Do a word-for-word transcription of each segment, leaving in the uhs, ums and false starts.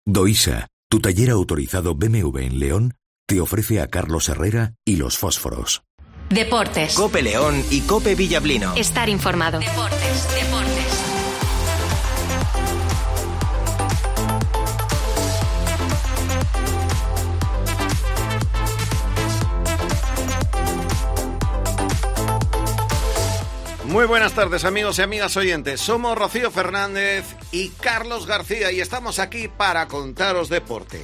Doisa, tu taller autorizado B M W en León, te ofrece a Carlos Herrera y los fósforos. Deportes. Cope León y Cope Villablino. Estar informado. Deportes, deportes. Muy buenas tardes, amigos y amigas oyentes. Somos Rocío Fernández y Carlos García y estamos aquí para contaros deporte.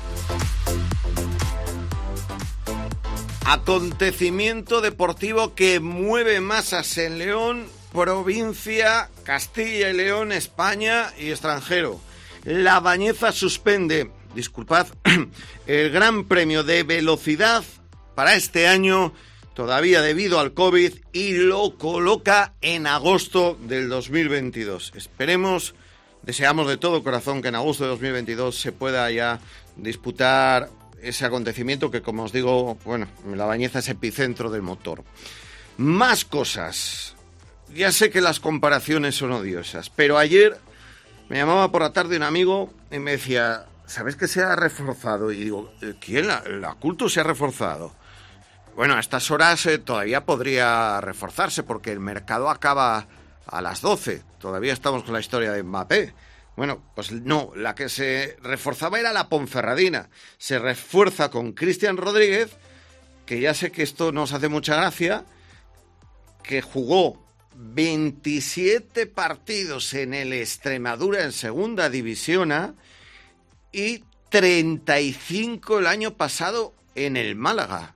Acontecimiento deportivo que mueve masas en León, provincia, Castilla y León, España y extranjero. La Bañeza suspende, disculpad, el Gran Premio de Velocidad para este año, todavía debido al COVID, y lo coloca en agosto del dos mil veintidós. Esperemos, deseamos de todo corazón que en agosto de dos mil veintidós se pueda ya disputar ese acontecimiento que, como os digo, bueno, La Bañeza es epicentro del motor. Más cosas. Ya sé que las comparaciones son odiosas, pero ayer me llamaba por la tarde un amigo y me decía, ¿sabes que se ha reforzado? Y digo, ¿quién? ¿La, la Cultu se ha reforzado? Bueno, a estas horas eh, todavía podría reforzarse porque el mercado acaba a las doce. Todavía estamos con la historia de Mbappé. Bueno, pues no, la que se reforzaba era la Ponferradina. Se refuerza con Cristian Rodríguez, que ya sé que esto nos hace mucha gracia, que jugó veintisiete partidos en el Extremadura en Segunda División A y treinta y cinco el año pasado en el Málaga.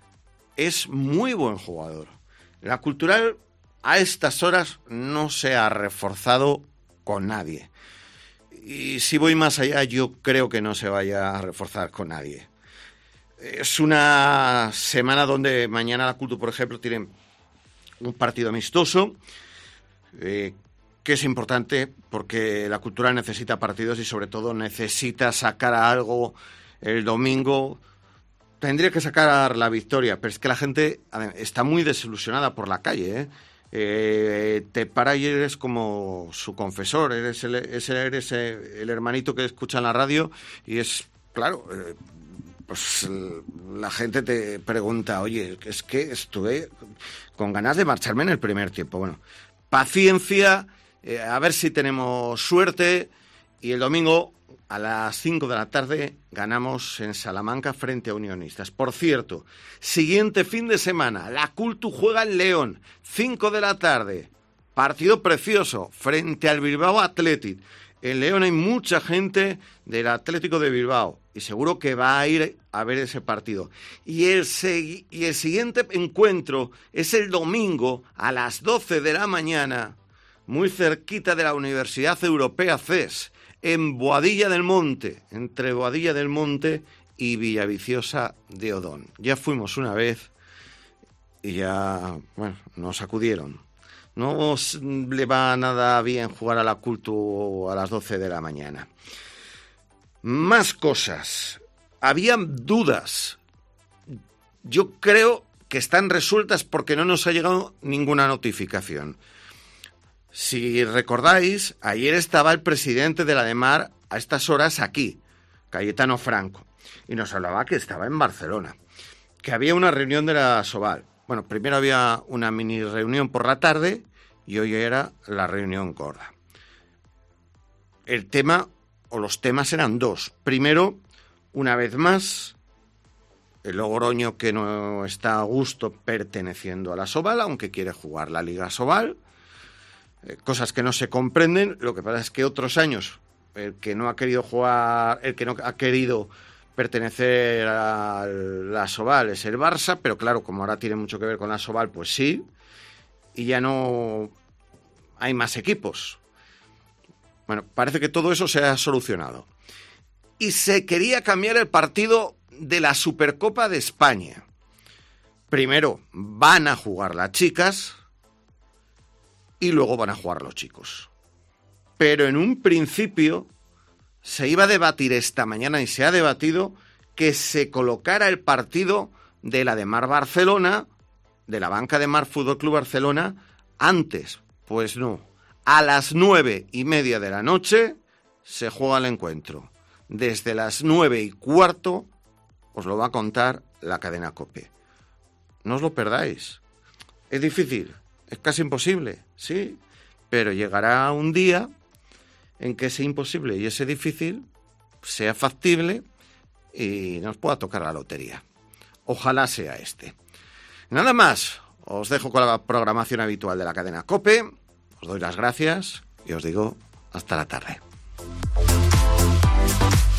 Es muy buen jugador. La Cultural a estas horas no se ha reforzado con nadie. Y si voy más allá, yo creo que no se vaya a reforzar con nadie. Es una semana donde mañana la Cultu, por ejemplo, tiene un partido amistoso, eh, que es importante porque la Cultural necesita partidos y sobre todo necesita sacar algo el domingo. Tendría que sacar la victoria, pero es que la gente está muy desilusionada por la calle, ¿eh? Eh, te para y eres como su confesor, eres el, eres el hermanito que escucha en la radio y es, claro, eh, pues la gente te pregunta, oye, es que estuve con ganas de marcharme en el primer tiempo. Bueno, paciencia, eh, a ver si tenemos suerte y el domingo a las cinco de la tarde ganamos en Salamanca frente a Unionistas. Por cierto, siguiente fin de semana, la Cultu juega en León, cinco de la tarde. Partido precioso frente al Bilbao Athletic. En León hay mucha gente del Atlético de Bilbao y seguro que va a ir a ver ese partido. Y el, segui- y el siguiente encuentro es el domingo a las doce de la mañana, muy cerquita de la Universidad Europea C E S, en Boadilla del Monte, entre Boadilla del Monte y Villaviciosa de Odón. Ya fuimos una vez y ya, bueno, nos acudieron. No os le va nada bien jugar a la Cultu a las doce de la mañana. Más cosas. Habían dudas. Yo creo que están resueltas porque no nos ha llegado ninguna notificación. Si recordáis, ayer estaba el presidente de la DEMAR a estas horas aquí, Cayetano Franco, y nos hablaba que estaba en Barcelona, que había una reunión de la Soval. Bueno, primero había una mini reunión por la tarde y hoy era la reunión gorda. El tema, o los temas eran dos. Primero, una vez más, el Logroño que no está a gusto perteneciendo a la Soval, aunque quiere jugar la Liga Soval. Cosas que no se comprenden. Lo que pasa es que otros años el que no ha querido jugar, el que no ha querido pertenecer a la Soval es el Barça, pero claro, como ahora tiene mucho que ver con la Soval, pues sí, y ya no hay más equipos. Bueno, parece que todo eso se ha solucionado. Y se quería cambiar el partido de la Supercopa de España. Primero van a jugar las chicas y luego van a jugar los chicos. Pero en un principio se iba a debatir esta mañana y se ha debatido que se colocara el partido de la DEMAR Barcelona, de la banca DEMAR Fútbol Club Barcelona, antes. Pues no. A las nueve y media de la noche se juega el encuentro. desde las nueve y cuarto, os lo va a contar la cadena COPE. No os lo perdáis. Es difícil, es casi imposible, sí, pero llegará un día en que ese imposible y ese difícil sea factible y nos pueda tocar la lotería. Ojalá sea este. Nada más, os dejo con la programación habitual de la cadena COPE, os doy las gracias y os digo hasta la tarde.